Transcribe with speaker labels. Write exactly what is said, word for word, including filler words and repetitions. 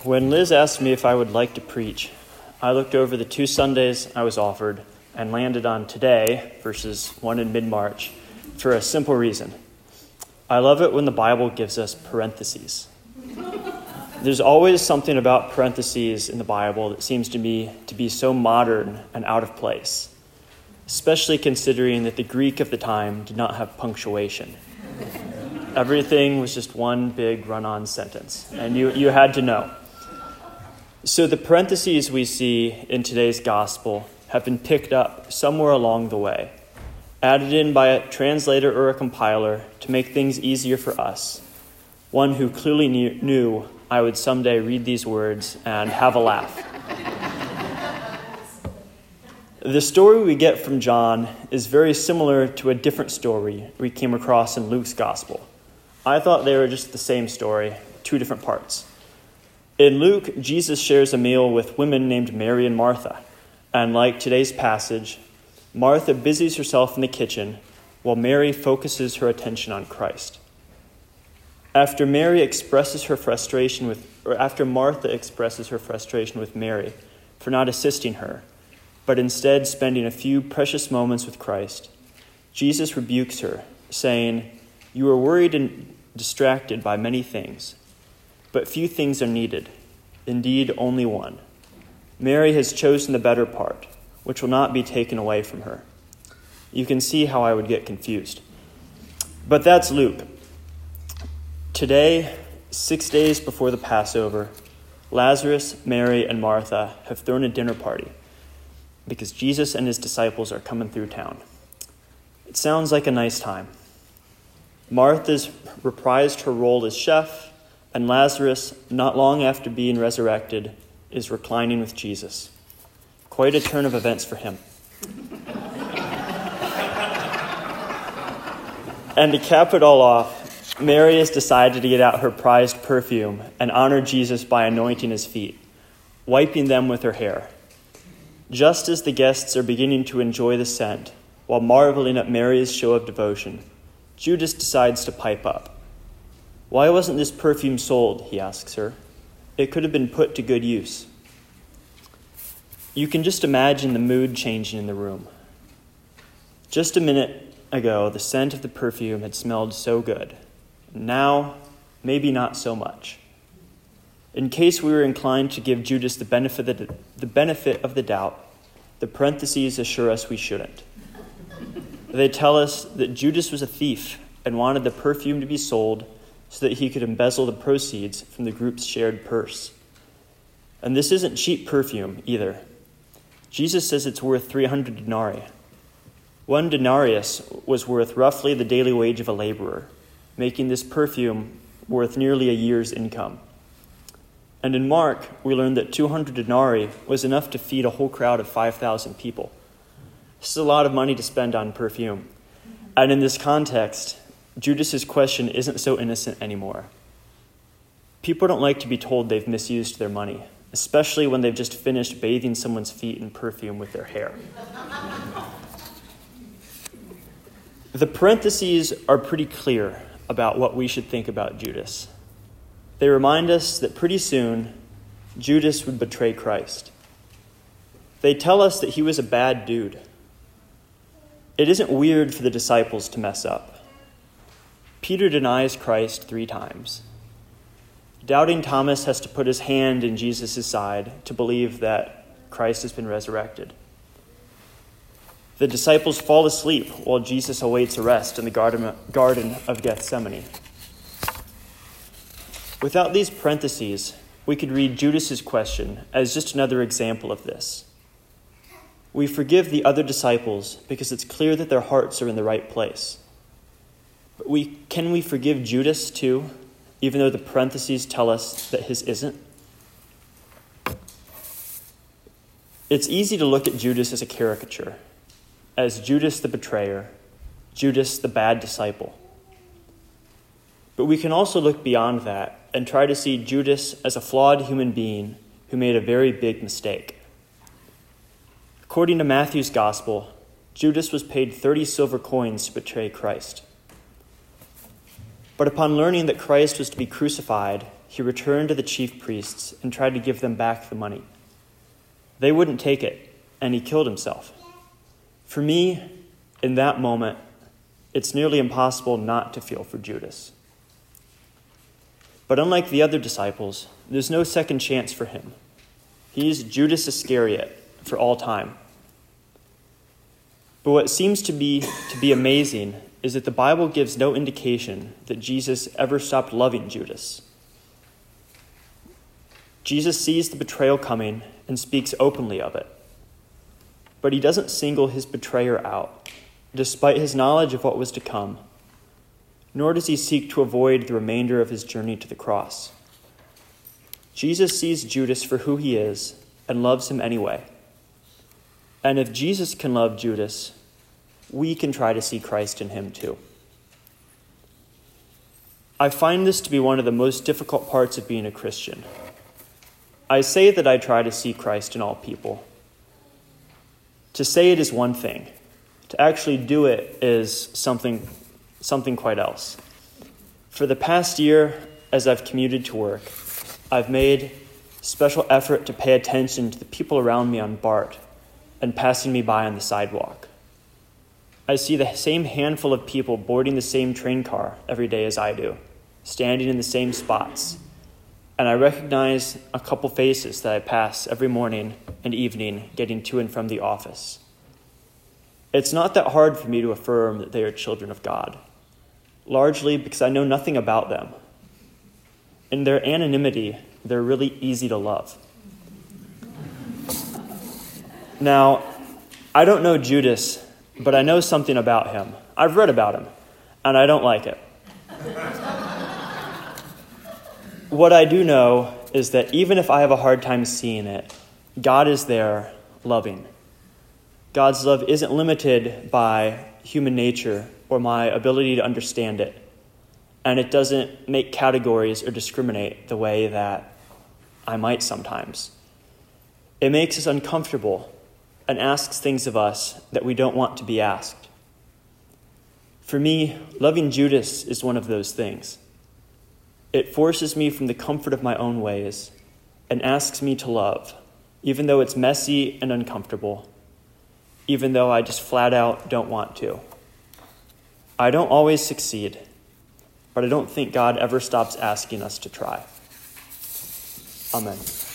Speaker 1: When Liz asked me if I would like to preach, I looked over the two Sundays I was offered and landed on today versus one in mid-March for a simple reason. I love it when the Bible gives us parentheses. There's always something about parentheses in the Bible that seems to me to be so modern and out of place, especially considering that the Greek of the time did not have punctuation. Everything was just one big run-on sentence, and you, you had to know. So the parentheses we see in today's gospel have been picked up somewhere along the way, added in by a translator or a compiler to make things easier for us, one who clearly knew, knew I would someday read these words and have a laugh. The story we get from John is very similar to a different story we came across in Luke's gospel. I thought they were just the same story, two different parts. In Luke, Jesus shares a meal with women named Mary and Martha. And like today's passage, Martha busies herself in the kitchen while Mary focuses her attention on Christ. After Mary expresses her frustration with, or after Martha expresses her frustration with Mary for not assisting her, but instead spending a few precious moments with Christ, Jesus rebukes her, saying, "You are worried and distracted by many things, but few things are needed. Indeed, only one. Mary has chosen the better part, which will not be taken away from her." You can see how I would get confused. But that's Luke. Today, six days before the Passover, Lazarus, Mary, and Martha have thrown a dinner party because Jesus and his disciples are coming through town. It sounds like a nice time. Martha's reprised her role as chef, and Lazarus, not long after being resurrected, is reclining with Jesus. Quite a turn of events for him. And to cap it all off, Mary has decided to get out her prized perfume and honor Jesus by anointing his feet, wiping them with her hair. Just as the guests are beginning to enjoy the scent, while marveling at Mary's show of devotion, Judas decides to pipe up. "Why wasn't this perfume sold?" he asks her. "It could have been put to good use." You can just imagine the mood changing in the room. Just a minute ago, the scent of the perfume had smelled so good. Now, maybe not so much. In case we were inclined to give Judas the benefit of the, the benefit of the doubt, the parentheses assure us we shouldn't. They tell us that Judas was a thief and wanted the perfume to be sold so that he could embezzle the proceeds from the group's shared purse. And this isn't cheap perfume either. Jesus says it's worth three hundred denarii. One denarius was worth roughly the daily wage of a laborer, making this perfume worth nearly a year's income. And in Mark, we learn that two hundred denarii was enough to feed a whole crowd of five thousand people. This is a lot of money to spend on perfume. And in this context, Judas's question isn't so innocent anymore. People don't like to be told they've misused their money, especially when they've just finished bathing someone's feet in perfume with their hair. The parentheses are pretty clear about what we should think about Judas. They remind us that pretty soon, Judas would betray Christ. They tell us that he was a bad dude. It isn't weird for the disciples to mess up. Peter denies Christ three times. Doubting Thomas has to put his hand in Jesus' side to believe that Christ has been resurrected. The disciples fall asleep while Jesus awaits arrest in the Garden of Gethsemane. Without these parentheses, we could read Judas's question as just another example of this. We forgive the other disciples because it's clear that their hearts are in the right place. But we, can we forgive Judas too, even though the parentheses tell us that his isn't? It's easy to look at Judas as a caricature, as Judas the betrayer, Judas the bad disciple. But we can also look beyond that and try to see Judas as a flawed human being who made a very big mistake. According to Matthew's gospel, Judas was paid thirty silver coins to betray Christ. But upon learning that Christ was to be crucified he returned to the chief priests and tried to give them back the money. They wouldn't take it, and he killed himself. For me, in that moment, it's nearly impossible not to feel for Judas. But unlike the other disciples, there's no second chance for him. He's Judas Iscariot for all time. But what seems to be to be amazing is that the Bible gives no indication that Jesus ever stopped loving Judas. Jesus sees the betrayal coming and speaks openly of it. But he doesn't single his betrayer out, despite his knowledge of what was to come, nor does he seek to avoid the remainder of his journey to the cross. Jesus sees Judas for who he is and loves him anyway. And if Jesus can love Judas, we can try to see Christ in him too. I find this to be one of the most difficult parts of being a Christian. I say that I try to see Christ in all people. To say it is one thing. To actually do it is something, something quite else. For the past year, as I've commuted to work, I've made special effort to pay attention to the people around me on BART and passing me by on the sidewalk. I see the same handful of people boarding the same train car every day as I do, standing in the same spots. And I recognize a couple faces that I pass every morning and evening getting to and from the office. It's not that hard for me to affirm that they are children of God, largely because I know nothing about them. In their anonymity, they're really easy to love. Now, I don't know Judas, but I know something about him. I've read about him, and I don't like it. What I do know is that even if I have a hard time seeing it, God is there loving. God's love isn't limited by human nature or my ability to understand it. And it doesn't make categories or discriminate the way that I might sometimes. It makes us uncomfortable and asks things of us that we don't want to be asked. For me, loving Judas is one of those things. It forces me from the comfort of my own ways and asks me to love, even though it's messy and uncomfortable, even though I just flat out don't want to. I don't always succeed, but I don't think God ever stops asking us to try. Amen.